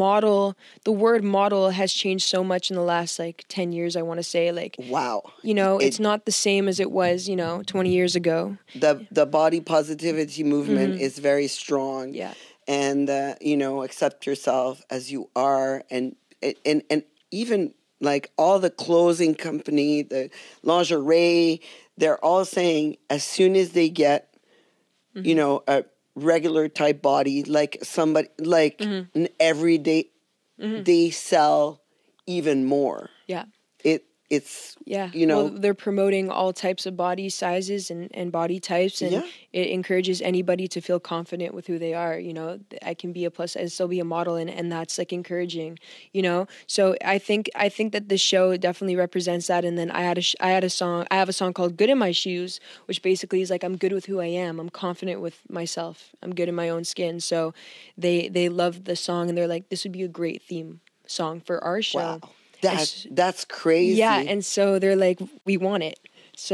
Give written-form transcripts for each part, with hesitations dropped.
the word model has changed so much in the last like 10 years, I want to say. Like, wow. It's not the same as it was, 20 years ago. The body positivity movement is very strong. Yeah. And, accept yourself as you are. And even like all the clothing company, the lingerie, they're all saying as soon as they get, a regular type body, like somebody, like an everyday, they sell even more. Yeah. It's, Well, they're promoting all types of body sizes and body types, and it encourages anybody to feel confident with who they are. I can be a plus and still be a model, and that's like encouraging. So I think that this show definitely represents that. And then I have a song called "Good in My Shoes," which basically is like, I'm good with who I am. I'm confident with myself. I'm good in my own skin. So they love the song, and they're like, this would be a great theme song for our show. Wow. That's crazy. Yeah, and so they're like, we want it. So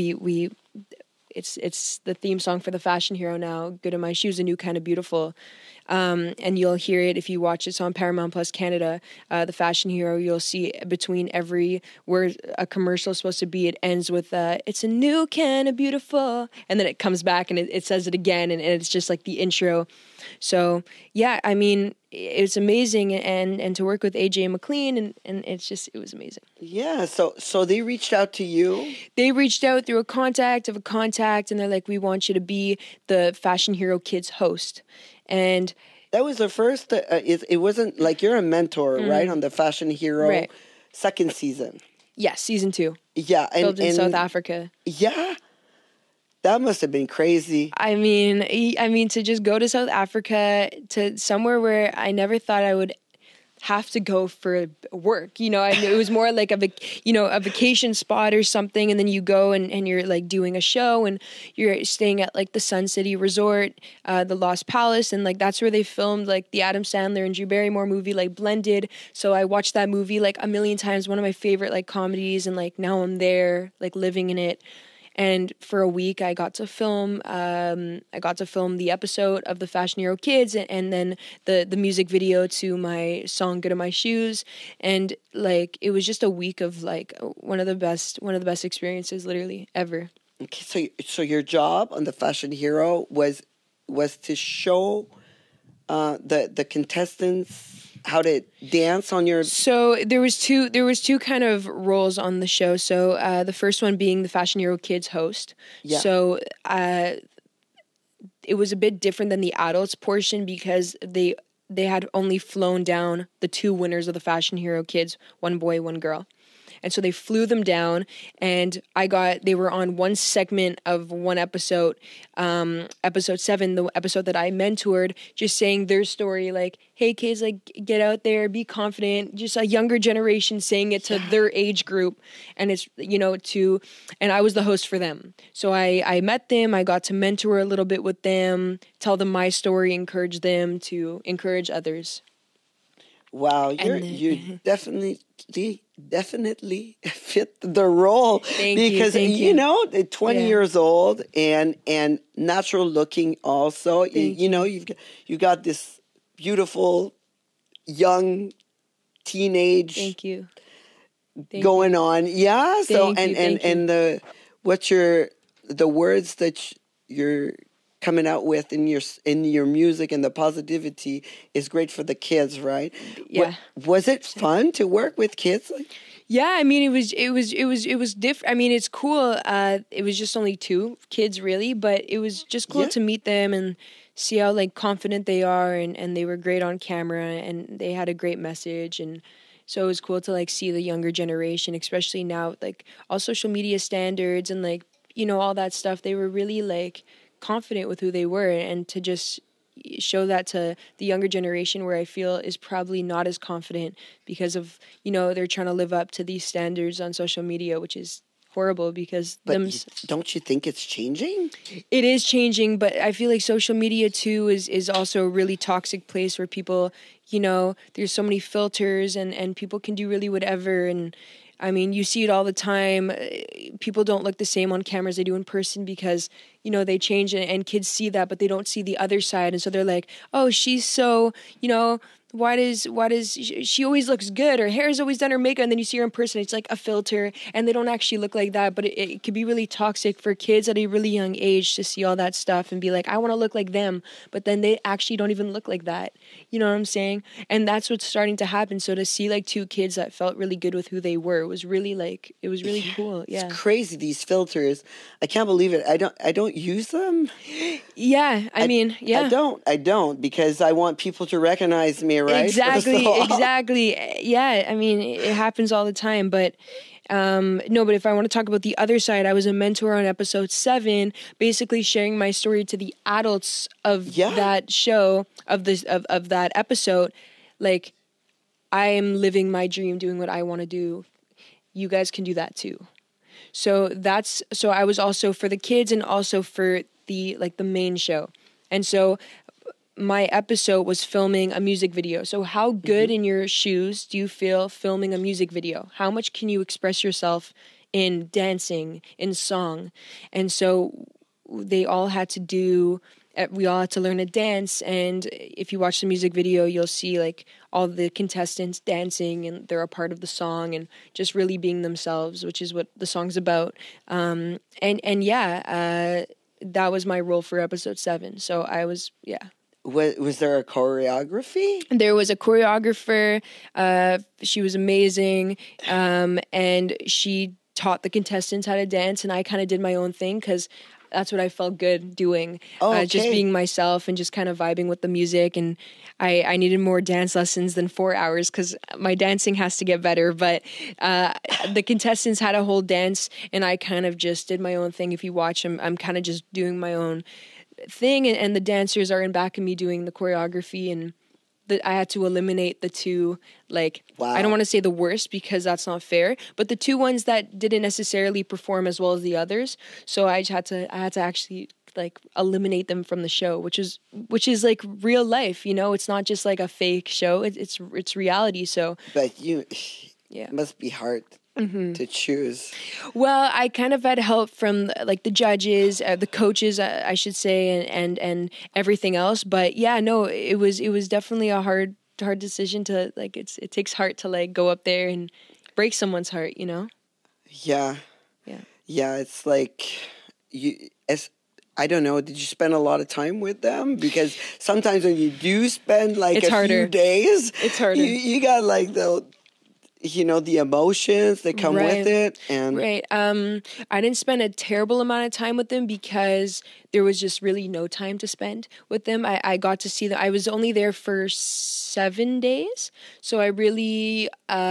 it's the theme song for the Fashion Hero now. Good in My Shoes, A New Kind of Beautiful. And you'll hear it if you watch it. It's on Paramount Plus Canada. The Fashion Hero, you'll see between every where a commercial is supposed to be, it ends with it's a new kind of beautiful, and then it comes back and it says it again, and it's just like the intro. So yeah, I mean, it's amazing, and to work with AJ McLean, and it was amazing. Yeah, so they reached out to you? They reached out through a contact, and they're like, we want you to be the Fashion Hero Kids host. And that was the first, it wasn't like you're a mentor, right, on the Fashion Hero second season. Yes, season 2. Yeah. Filmed in South Africa. Yeah. That must have been crazy. I mean, to just go to South Africa, to somewhere where I never thought I would have to go for work. I knew it was more like a vacation spot or something, and then you go and you're like doing a show, and you're staying at like the Sun City Resort, the Lost Palace, and like that's where they filmed like the Adam Sandler and Drew Barrymore movie, like Blended. So I watched that movie like a million times, one of my favorite like comedies, and like now I'm there like living in it. And for a week, I got to film. The episode of the Fashion Hero Kids, and then the music video to my song "Good in My Shoes." And like, it was just a week of like one of the best experiences, literally ever. Okay, so your job on the Fashion Hero was to show the contestants how to dance on your... So there was two kind of roles on the show. So the first one being the Fashion Hero Kids host. Yeah. So it was a bit different than the adults portion, because they had only flown down the 2 winners of the Fashion Hero Kids, one boy, one girl. And so they flew them down, and they were on one segment of one episode, episode 7, the episode that I mentored, just saying their story, like, hey kids, like, get out there, be confident, just a younger generation saying it to their age group. And it's, and I was the host for them. So I met them, I got to mentor a little bit with them, tell them my story, encourage them to encourage others. Wow, you definitely fit the role. Thank you. 20 years old and natural looking also. You got this beautiful young teenage going on. Yeah. So the words that you're coming out with in your music and the positivity is great for the kids, right? Yeah. Was it fun to work with kids? Yeah, I mean, it was different. I mean, it's cool. It was just only 2 kids really, but it was just cool to meet them and see how like confident they are, and they were great on camera, and they had a great message, and so it was cool to like see the younger generation, especially now with like all social media standards and like, all that stuff. They were really like confident with who they were, and to just show that to the younger generation, where I feel is probably not as confident because of, they're trying to live up to these standards on social media, which is horrible because... But don't you think it's changing? It is changing, but I feel like social media too is also a really toxic place where people, there's so many filters and people can do really whatever, and I mean, you see it all the time. People don't look the same on camera as they do in person because, they change, and kids see that, but they don't see the other side. And so they're like, oh, she's so, she always looks good? Her hair is always done, her makeup, and then you see her in person, it's like a filter, and they don't actually look like that. But it could be really toxic for kids at a really young age to see all that stuff and be like, I want to look like them, but then they actually don't even look like that. You know what I'm saying? And that's what's starting to happen. So to see like two kids that felt really good with who they were was really like, it was really cool. Yeah, it's crazy, these filters. I can't believe it. I don't use them. Yeah, I mean, yeah. I don't because I want people to recognize me, right? Exactly. Yeah, I mean, it happens all the time, but no, but if I want to talk about the other side, I was a mentor on episode 7, basically sharing my story to the adults of that show, of that episode. Like, I am living my dream, doing what I want to do. You guys can do that too. So I was also for the kids and also for the main show. And so my episode was filming a music video. So how good in your shoes do you feel filming a music video? How much can you express yourself in dancing, in song? And so we all had to learn to dance. And if you watch the music video, you'll see like all the contestants dancing and they're a part of the song and just really being themselves, which is what the song's about. That was my role for episode 7. So I was, Was there a choreography? There was a choreographer. She was amazing. And she taught the contestants how to dance. And I kind of did my own thing because that's what I felt good doing. Just being myself and just kind of vibing with the music. And I needed more dance lessons than 4 hours because my dancing has to get better. But the contestants had a whole dance and I kind of just did my own thing. If you watch them, I'm kind of just doing my own thing, and the dancers are in back of me doing the choreography, and I had to eliminate the two, like, wow. I don't want to say the worst because that's not fair, but the two ones that didn't necessarily perform as well as the others. So I had to actually like eliminate them from the show, which is like real life, you know. It's not just like a fake show. It's reality. So, but it must be hard. To choose. Well, I kind of had help from like the judges, the coaches, I should say, and everything else. But yeah, no, it was definitely a hard decision to like. It takes heart to like go up there and break someone's heart, you know. Yeah. It's like I don't know. Did you spend a lot of time with them? Because sometimes when you do spend like it's harder. Few days, it's harder. You got like the emotions that come with it. And I didn't spend a terrible amount of time with them because there was just really no time to spend with them. I got to see them. I was only there for 7 days. So I really,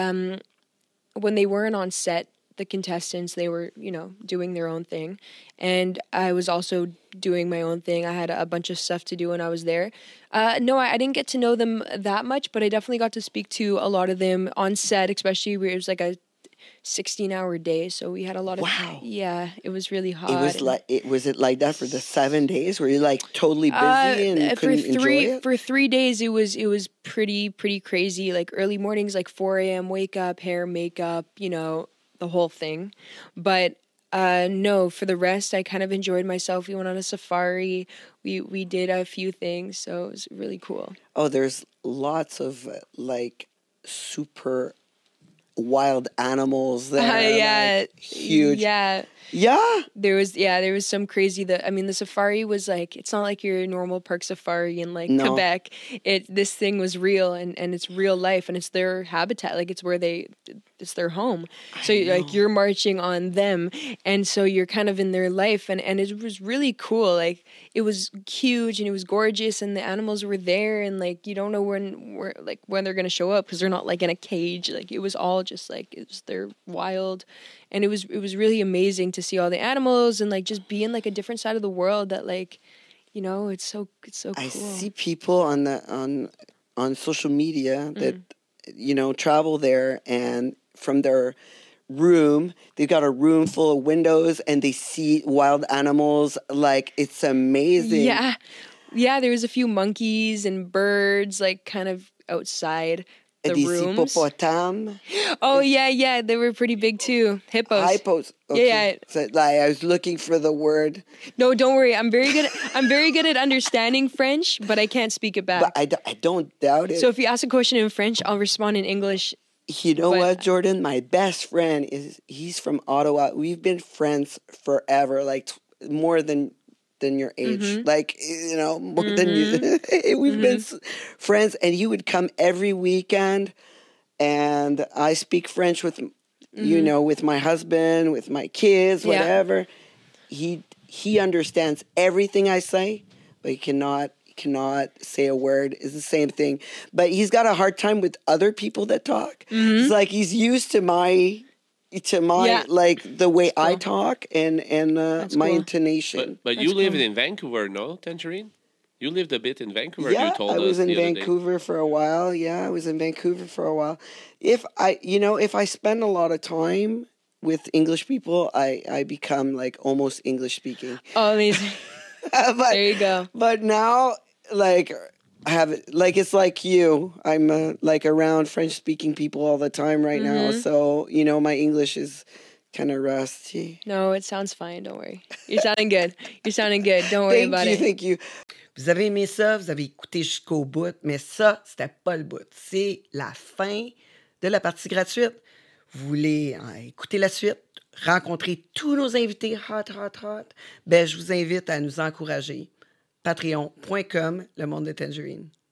when they weren't on set, the contestants, they were, doing their own thing. And I was also doing my own thing. I had a bunch of stuff to do when I was there. No, I didn't get to know them that much, but I definitely got to speak to a lot of them on set, especially where it was like a 16-hour day. So we had a lot of wow. Yeah, it was really hot. Was it like that for the 7 days? Were you like totally busy and couldn't enjoy it? For 3 days, it was pretty crazy. Like early mornings, like 4 a.m. wake up, hair, makeup, the whole thing. But no, for the rest, I kind of enjoyed myself. We went on a safari. We did a few things, so it was really cool. Oh, there's lots of like super wild animals there. Like, huge. Yeah. There was some crazy. The safari was like, it's not like your normal park safari in like Quebec. This thing was real and it's real life and it's their habitat. Like it's their home. So like you're marching on them, and so you're kind of in their life, and it was really cool. Like it was huge and it was gorgeous, and the animals were there, and like you don't know when they're gonna show up because they're not like in a cage. Like it was all just like they're wild, and it was really amazing to see all the animals and like just be in like a different side of the world that like it's so cool. I see people on social media that travel there, and from their room, they've got a room full of windows and they see wild animals. Like it's amazing. Yeah, there was a few monkeys and birds like kind of outside. the Des rooms. hippopotames. Oh yeah, they were pretty big too. Hippos. Hippos. Okay. Yeah. So, like, I was looking for the word, No, don't worry. I'm very good at understanding French, but I can't speak it back. but I don't doubt it. So if you ask a question in French, I'll respond in English. You know But- what, Jordan? My best friend he's from Ottawa. We've been friends forever, like more than your age. Mm-hmm. Like, you know, more than you. We've been friends, and he would come every weekend, and I speak French with, you know, with my husband, with my kids, Yeah. whatever. He understands everything I say, but he cannot say a word. Is the same thing, but he's got a hard time with other people that talk. It's like he's used to my Yeah. like the way I cool. talk and my cool. intonation. But you lived in Vancouver, no, Tangerine? You lived a bit in Vancouver. Yeah, You told I us was in the other day. Vancouver for a while. Yeah, I was in Vancouver for a while. If I spend a lot of time with English people, I become like almost English speaking. Oh, amazing. But, There you go. But now, like, I have like it's like you. I'm like around French speaking people all the time right now. Mm-hmm. So my English is kind of rusty. No, it sounds fine. Don't worry. You're sounding good. You're sounding good. Don't worry about it. Thank you. Vous avez aimé ça, vous avez écouté jusqu'au bout, mais ça, c'était pas le bout. C'est la fin de la partie gratuite. Vous voulez écouter la suite, rencontrer tous nos invités hot, ben je vous invite à nous encourager. Patreon.com, le monde de Tangerine.